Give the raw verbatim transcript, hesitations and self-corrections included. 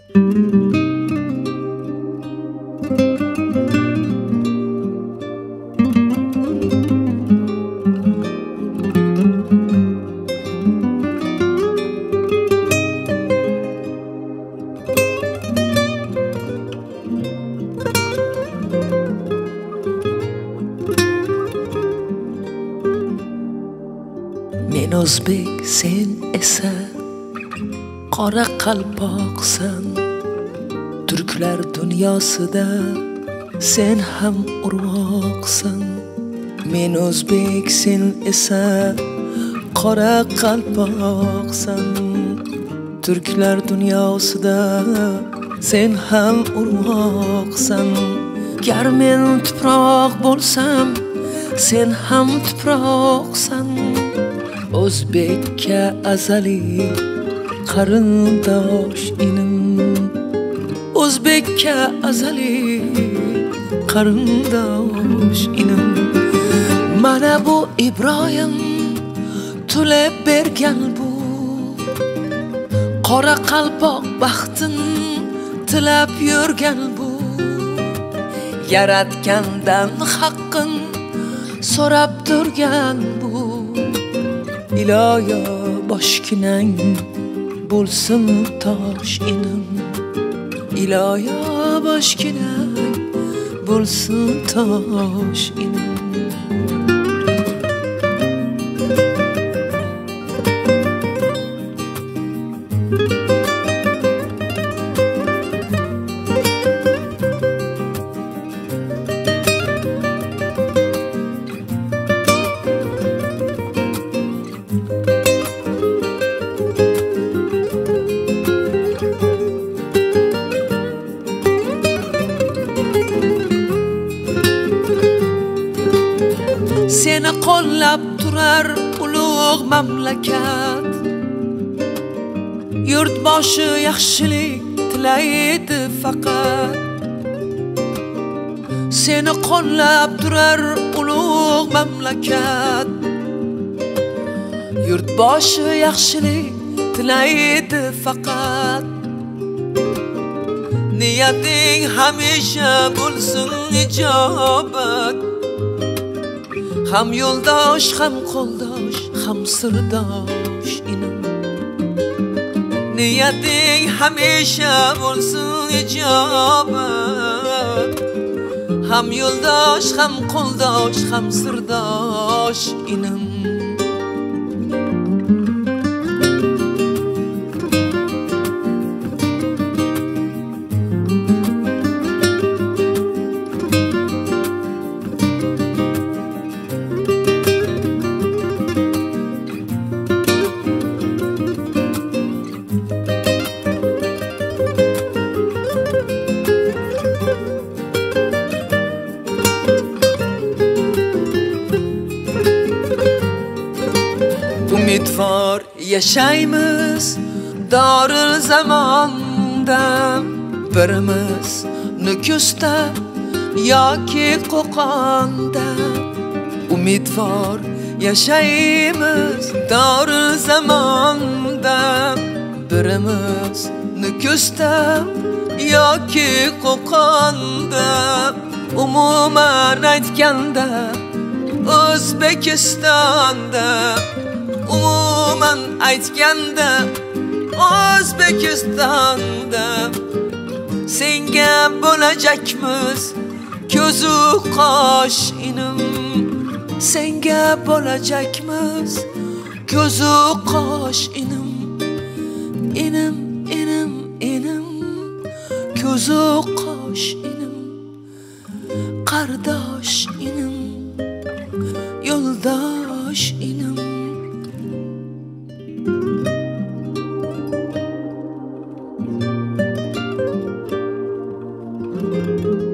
Men o'zbek, sen esa qora qalpoqsan. Turklar dunyosida sen ham urvoqsan. Men o'zbek, sen esa qora qalpoqsan. Turklar dunyosida sen ham urvoqsan. Gar men tuproq bo'lsam, sen ham tuproqsan. O'zbekka azali qarindosh inim. O'zbekka azali qarindosh inim. Mana bu Ibrohim to'lab bergan bu qora qalpoq baxtin tilab yurgan bu. Yaratgandan haqqin so'rab turgan bu. Iloyo boshginang bo'lsin tosh inim. Iloyo boshginang bo'lsin tosh inim. Seni qo'llab turar ulug' mamlakat. Yurtboshi yaxshilik tilaydi faqat. Seni qo'llab turar ulug' mamlakat. Yurtboshi yaxshilik tilaydi faqat. Niyating hamisha bo'lsin ijobat. Ham yo'ldosh, ham qo'ldosh, ham sirdosh inim. Niyating hamisha bo'lsin ijobat. Ham yo'ldosh, ham qo'ldosh, ham sirdosh inim. Umidvor yashaymiz doril zamonda. Birimiz Nukusda yoki Qo'qonda. Umidvor yashaymiz doril zamonda. Birimiz Nukusda yoki Qo'qonda. Umuman aytganda O'zbekistonda. Umuman aytganda O'zbekistonda. Senga bo'lajakmiz ko'zu qosh inim. Senga bo'lajakmiz ko'zu qosh inim. Inim, inim, inim, ko'zu qosh inim. Qardosh inim, yo'ldosh inim. Thank you.